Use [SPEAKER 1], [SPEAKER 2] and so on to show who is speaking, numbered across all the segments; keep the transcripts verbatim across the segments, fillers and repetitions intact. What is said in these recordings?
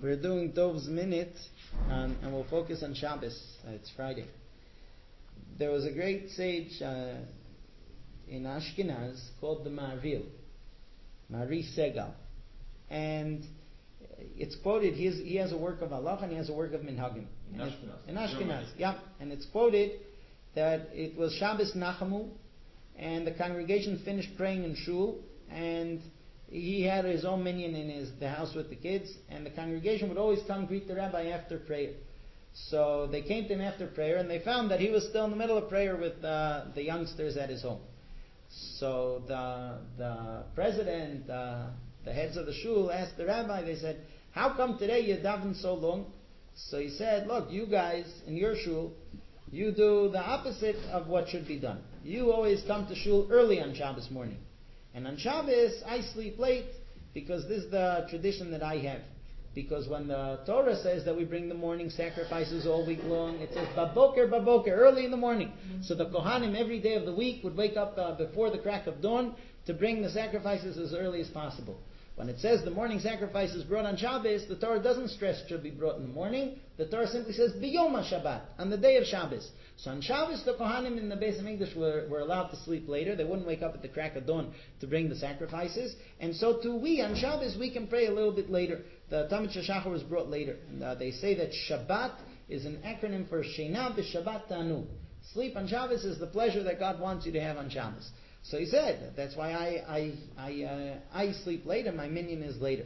[SPEAKER 1] We're doing Dov's Minute, um, and we'll focus on Shabbos. Uh, it's Friday. There was a great sage uh, in Ashkenaz called the Ma'aril, Mari Segal. And it's quoted, he has, he has a work of Allah and he has a work of Minhagim.
[SPEAKER 2] In Ashkenaz.
[SPEAKER 1] In Ashkenaz, yeah. And it's quoted that it was Shabbos Nachamu, and the congregation finished praying in Shul, and he had his own minyan in his the house with the kids, and the congregation would always come greet the rabbi after prayer. So they came to him after prayer, and they found that he was still in the middle of prayer with uh, the youngsters at his home. So the the president, uh, the heads of the shul, asked the rabbi. They said, "How come today you daven so long?" So he said, "Look, you guys in your shul, you do the opposite of what should be done. You always come to shul early on Shabbos morning. And on Shabbos, I sleep late because this is the tradition that I have. Because when the Torah says that we bring the morning sacrifices all week long, it says baboker, baboker, early in the morning. So the Kohanim every day of the week would wake up uh, before the crack of dawn to bring the sacrifices as early as possible. When it says the morning sacrifice is brought on Shabbos, the Torah doesn't stress it should be brought in the morning. The Torah simply says biyom Shabbat, on the day of Shabbos. So on Shabbos, the Kohanim in the Beis Hamikdash were, were allowed to sleep later. They wouldn't wake up at the crack of dawn to bring the sacrifices. And so too we, on Shabbos, we can pray a little bit later. The Tamid Shachar was brought later. And uh, they say that Shabbat is an acronym for Shena b'Shabbat Tanu. Sleep on Shabbos is the pleasure that God wants you to have on Shabbos. So he said, that's why I I I, uh, I sleep later, my minyan is later.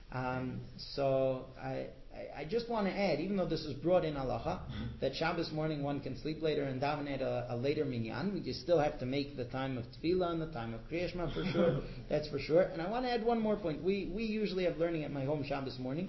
[SPEAKER 1] Um, so I, I I just want to add, even though this is brought in halacha, that Shabbos morning one can sleep later and daven at a, a later minyan. We just still have to make the time of tefillah and the time of Kriya Shema for sure. That's for sure. And I want to add one more point. We we usually have learning at my home Shabbos morning,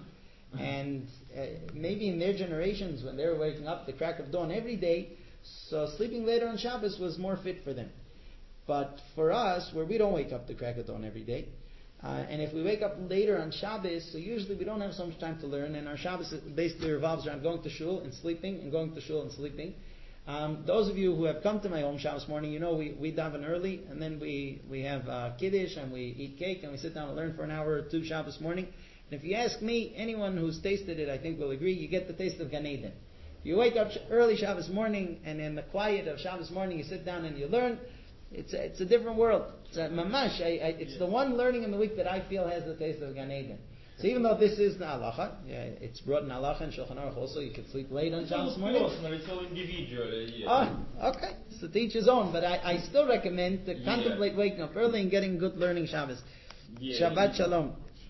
[SPEAKER 1] and uh, maybe in their generations when they were waking up at the crack of dawn every day, so sleeping later on Shabbos was more fit for them. But for us, where we don't wake up the crack of dawn every day, uh, and if we wake up later on Shabbos, so usually we don't have so much time to learn, and our Shabbos basically revolves around going to shul and sleeping, and going to shul and sleeping. Um, those of you who have come to my home Shabbos morning, you know we, we daven early, and then we, we have uh, kiddush, and we eat cake, and we sit down and learn for an hour or two Shabbos morning. And if you ask me, anyone who's tasted it, I think will agree, you get the taste of Gan Eden. You wake up early Shabbos morning, and in the quiet of Shabbos morning, you sit down and you learn. It's a, it's a different world. It's a mamash. I, I, it's yeah. the one learning in the week that I feel has the taste of Gan Eden. So even though this is the halacha, yeah, it's brought in halacha and Shulchan Aruch also, you can sleep late on Shabbos morning.
[SPEAKER 2] Of course, it's all individual. Yeah.
[SPEAKER 1] Oh, okay. So to each his own. But I, I still recommend to
[SPEAKER 2] yeah.
[SPEAKER 1] contemplate waking up early and getting good learning Shabbos.
[SPEAKER 2] Yeah.
[SPEAKER 1] Shabbat Shalom.